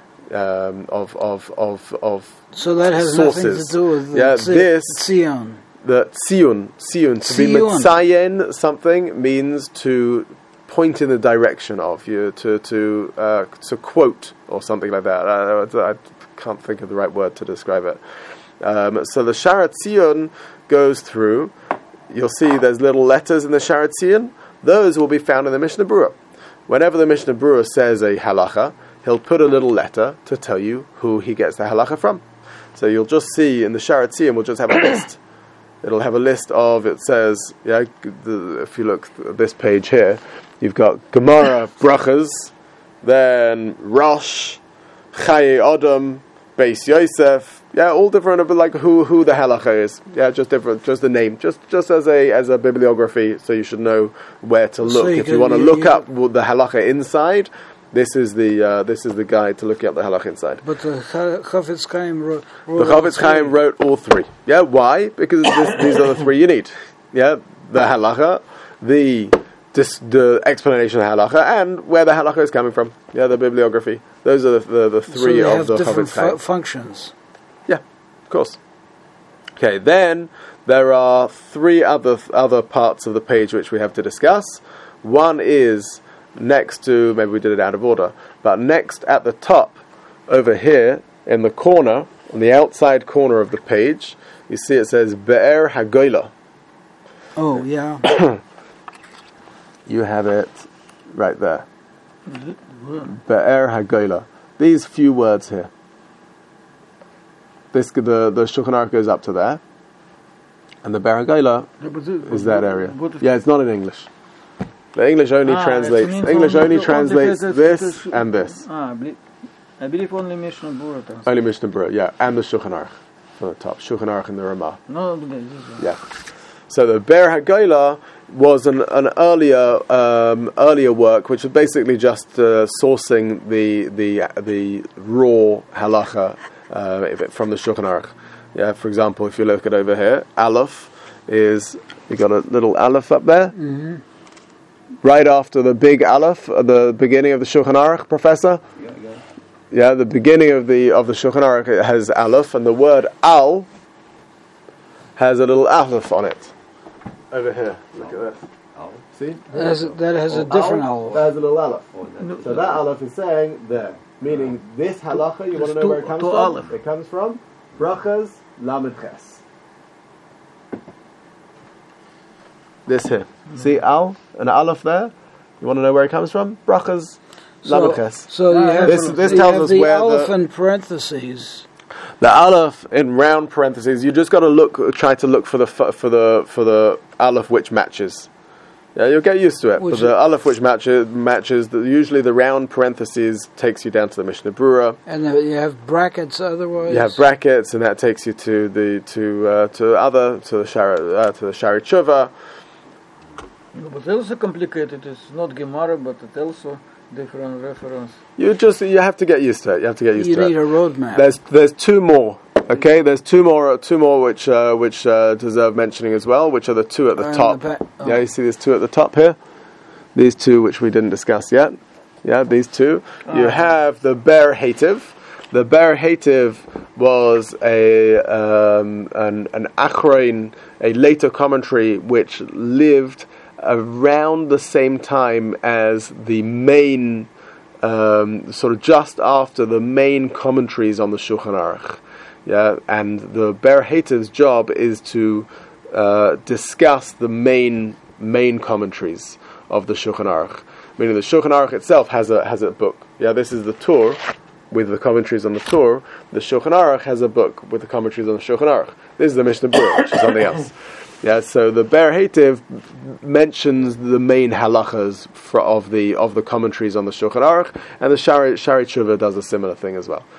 of So that has sources. nothing to do with this Zion. the Sion to be Sion. mitzayen something means to point in the direction of you, to quote or something like that. I can't think of the right word to describe it. So the Sharat Sion goes through. You'll see there's little letters in the Sharat Sion. Those will be found in the Mishnah Berurah. Whenever the Mishnah Berurah says a halacha, he'll put a little letter to tell you who he gets the halacha from. So you'll just see in the Sharat Sion, we'll just have a list. It'll have a list of, it says, if you look at this page here, you've got Gemara, Brachas, then Rosh, Chaye Odom, Beis Yosef, all different, but like who the halacha is. Just different, just the name, just as a bibliography, so you should know where to look. So if you want to look up the halacha inside, this is the guide to looking up the halacha inside. But the Chafetz Chaim wrote. The Chafetz Chaim wrote all three. Why? Because these are the three you need. The halacha, the explanation of halacha, and where the halacha is coming from. The bibliography. Those are the three so they of the different Chafetz Chaim. functions. Of course. Okay, then there are three other parts of the page which we have to discuss. One is next to, maybe we did it out of order, but next at the top, over here, in the corner, on the outside corner of the page, you see it says Be'er HaGoyla. Oh, yeah. You have it right there. Be'er HaGoyla. These few words here. The Shulchan Aruch goes up to there, and the Be'er HaGoyla is that area. It's not in English. The English only translates this and this. I believe only Mishnah Berurah. Only Mishnah Berurah, and the Shulchan Aruch from the top. Shulchan Aruch and the Ramah. No, So the Be'er HaGoyla was an earlier work, which was basically just sourcing the raw halacha from the Shulchan Aruch. For example, if you look at over here, Aleph is, you got a little Aleph up there. Mm-hmm. Right after the big Aleph, the beginning of the Shulchan Aruch, Professor. The beginning of the Shulchan Aruch has Aleph, and the word Al has a little Aleph on it. Over here, look at this. See? That has a different Aleph. That has a little Aleph. So that Aleph is saying there, meaning this halacha. You want to know where it comes from? Aleph. It comes from Brachas Lamed Ches. This here. See Al, an Aleph there? You want to know where it comes from? Brachas Lamed Ches. So you have this tells us the where Aleph in parentheses. The Aleph in round parentheses. You just got to try to look for the Aleph which matches. You'll get used to it. But the Aleph which matches. Usually the round parentheses takes you down to the Mishnah Berurah. And you have brackets otherwise. You have brackets, and that takes you to the Shari Tshuva. But also complicated. It's not Gemara, but it's also different reference. You have to get used to it. You need a roadmap. There's two more. Okay, there's two more which deserve mentioning as well, which are the two at the top. You see these two at the top here. These two which we didn't discuss yet. These two. You have the Be'er Hativ. The Be'er Hativ was an achrein, a later commentary which lived around the same time as the main, sort of just after the main commentaries on the Shulchan Aruch. And the Be'er Hativ's job is to discuss the main commentaries of the Shulchan Aruch. Meaning the Shulchan Aruch itself has a book. This is the Torah with the commentaries on the Torah. The Shulchan Aruch has a book with the commentaries on the Shulchan Aruch. This is the Mishnah Berurah, which is something else. So the Be'er Hativ mentions the main halachas of the commentaries on the Shulchan Aruch, and the Shari Tshuva does a similar thing as well.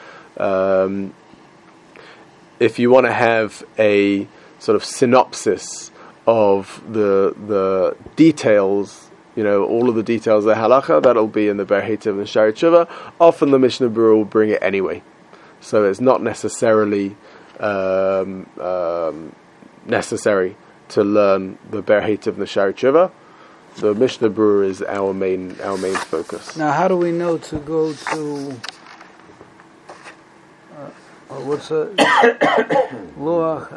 If you want to have a sort of synopsis of the details all of the details of the halacha, that'll be in the Ber Heitev and the Shari Tshuva. Often the Mishnah Berurah will bring it anyway. So it's not necessarily necessary to learn the Ber Heitev and the Shari Tshuva. The Mishnah Berurah is our main focus. Now, how do we know to go to what's a Loach?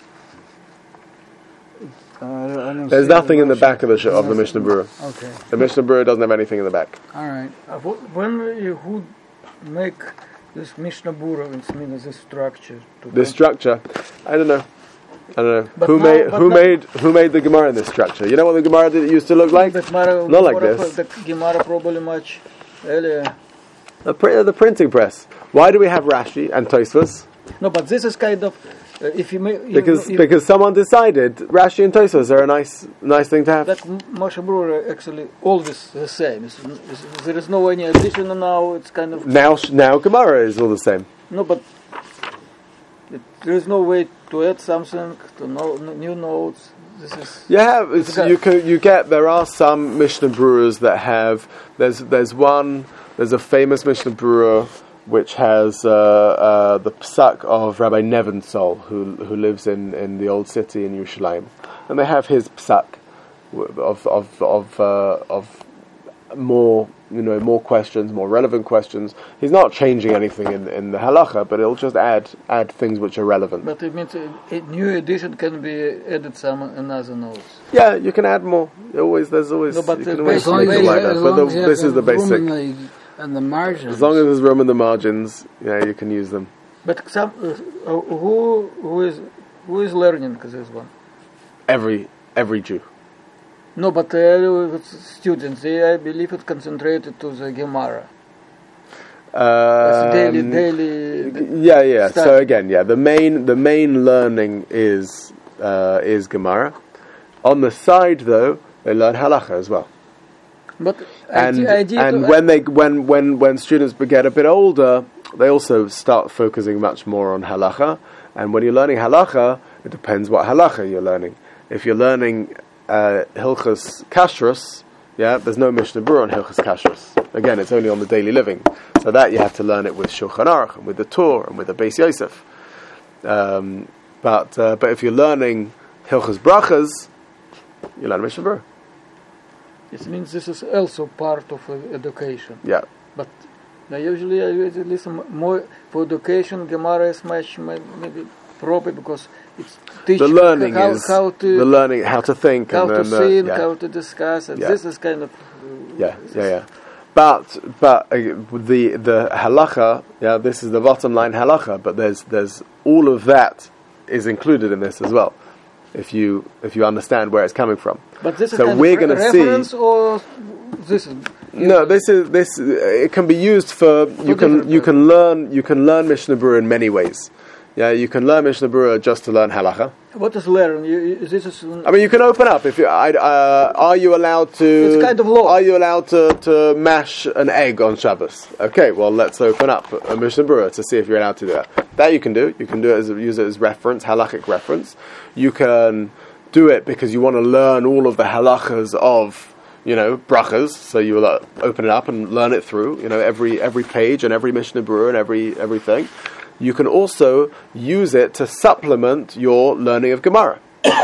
There's nothing in the back of the Mishnah Berurah. Okay. The Mishnah Berurah doesn't have anything in the back. All right. When you make this Mishnah Berurah, it means this structure. This structure, I don't know. But Who now- made the Gemara in this structure? You know what the Gemara used to look like? Not like this. The Gemara probably much earlier. The printing press. Why do we have Rashi and Tosfos? No, but this is kind of if you make Because someone decided Rashi and Tosfos are a nice thing to have. that Moshe Berurah actually always the same. There is no any addition now. It's kind of Now Gemara is all the same. no, but there is no way to add something to new notes. This is There are some Mishnah Berurahs that have. There's a famous Mishnah Berurah which has the psak of Rabbi Nebenzahl, who lives in the old city in Yerushalayim, and they have his psak of more questions, more relevant questions. He's not changing anything in the halacha, but he'll just add things which are relevant. But it means a new edition can be added some another notes. Yeah, you can add more. There's always. No, but you can the always basic- make it like that. But this is the basic. And the margins. As long as there's room in the margins, you can use them. But some who is learning this one? Every Jew. No, but students, I believe it's concentrated to the Gemara. Daily. Yeah. study. So again, the main learning is Gemara. On the side, though, they learn halacha as well. But when students get a bit older, they also start focusing much more on halacha. And when you're learning halacha, it depends what halacha you're learning. If you're learning Hilchas Kashrus, there's no Mishnah Berurah on Hilchas Kashrus. Again, it's only on the daily living. So that you have to learn it with Shulchan Aruch and with the Torah and with the Beis Yosef. But if you're learning Hilchas Brachas, you learn Mishnah Berurah. it means this is also part of education. Yeah. But usually I listen more for education. Gemara is much maybe proper because it's teaching The learning is how to the learning how to think, how and to then think, how to discuss, and this is kind of yeah. But the halacha, this is the bottom line halacha. But there's all of that is included in this as well. If you understand where it's coming from. But this is So kind we're of gonna reference, or this is No, this. It can be used for. You can learn Mishnah Berurah in many ways. Yeah, you can learn Mishnah Berurah just to learn halacha. What is learn? This is. I mean, you can open up. If you, are you allowed to? It's kind of law. Are you allowed to mash an egg on Shabbos? Okay, well, let's open up a Mishnah Berurah to see if you're allowed to do that. That you can do. You can do it use it as reference, halachic reference. You can do it because you want to learn all of the halachas of brachas. So you will open it up and learn it through. Every page and every Mishnah Berurah and everything. You can also use it to supplement your learning of Gemara.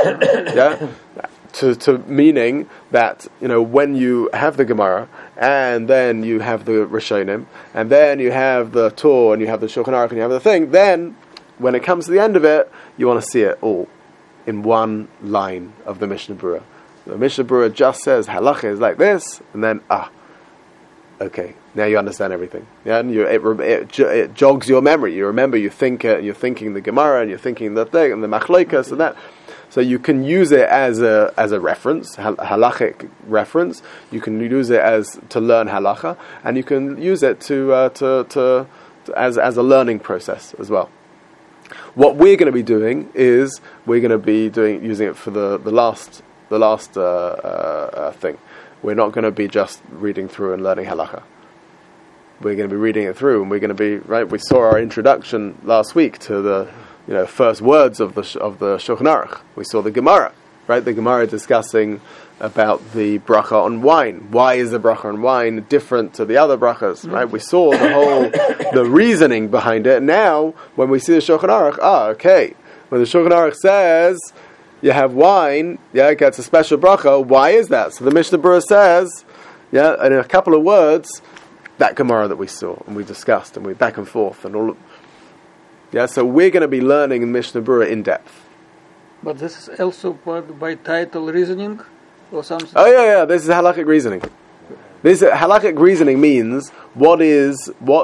To meaning that when you have the Gemara and then you have the Rishonim and then you have the Torah and you have the Shulchan Aruch and you have the thing, then when it comes to the end of it, you want to see it all in one line of the Mishnah Berurah. The Mishnah Berurah just says halacha is like this, and then okay, now you understand everything. Yeah, and it jogs your memory. You remember, you think, you're thinking the Gemara, and you're thinking the thing, and the Machlokes, and that. So you can use it as a reference, halachic reference. You can use it to learn halacha, and you can use it as a learning process as well. What we're going to be doing is using it for the last thing. We're not going to be just reading through and learning halacha. We're going to be reading it through, and we're going to be right. We saw our introduction last week to the first words of the Shulchan Aruch. We saw the Gemara, right? The Gemara discussing about the bracha on wine. Why is the bracha on wine different to the other brachas? Right? We saw the reasoning behind it. Now, when we see the Shulchan Aruch, okay. When the Shulchan Aruch says you have wine, it gets a special bracha. Why is that? So the Mishnah Berurah says, in a couple of words, that Gemara that we saw and we discussed and we back and forth and all. So we're going to be learning Mishnah Berurah in depth. But this is also part by title reasoning or something? Oh yeah, this is halakhic reasoning. This halakhic reasoning means what is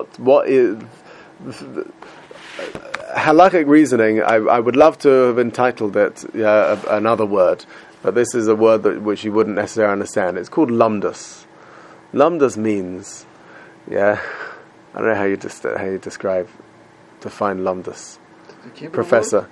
halakhic reasoning. I would love to have entitled it another word, but this is a word which you wouldn't necessarily understand. It's called lumdus. Lumdus means, I don't know how you define lumdus, Professor.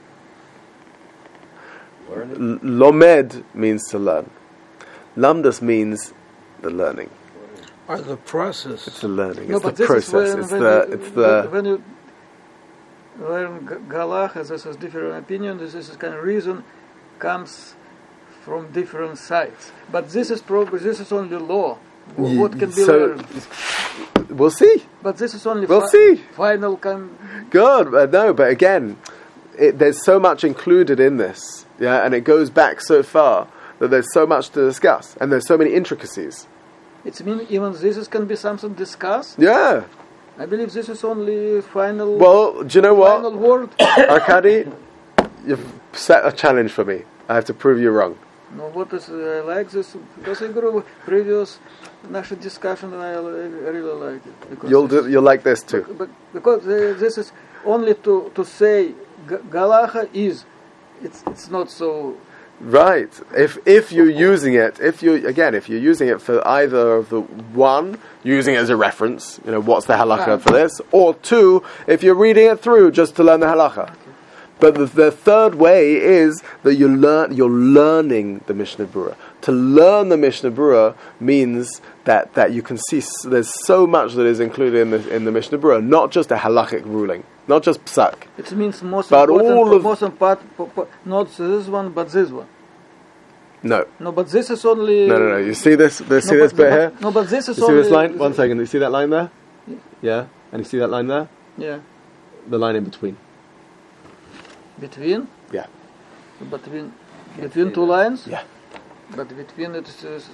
Lomed means to learn. Lumdus means the learning. Or the process. It's the learning. No, it's the process. When you learn Galacha, this is different opinion. This is kind of reason comes from different sides. But this is This is only law. What can be learned? We'll see. But this is only see. Final. Good. No, but again, there's so much included in this. And it goes back so far that there's so much to discuss, and there's so many intricacies. It means even this can be something discussed. Yeah. I believe this is only final. Well, do you know what? Final word. Arkady, you've set a challenge for me. I have to prove you wrong. No, what is I like this because I grew up previous national discussion and I really like it. You'll like this too. Because this is only to say Galacha is. It's not so right. If you're using it, if you're using it for either of the one, using it as a reference, what's the halacha for this, or two, if you're reading it through just to learn the halacha. But the third way is that you're learning the Mishnah Berurah. To learn the Mishnah Berurah means that you can see there's so much that is included in the Mishnah Berurah, not just a halachic ruling, not just psak. It means most but important part, not this one, but this one. No. No, but this is only. No. You see this? This bit here? No, but this is you only. See this line? 1 second. You see that line there? Yeah. And you see that line there? Yeah. The line in between. Between? Yeah. Between two lines? Yeah. But between it is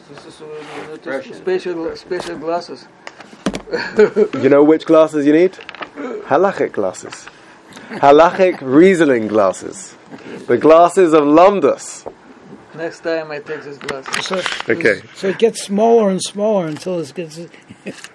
special glasses. You know which glasses you need? Halachic glasses. Halachic reasoning glasses. The glasses of lumdus. Next time I take this glasses. So it gets smaller and smaller until it gets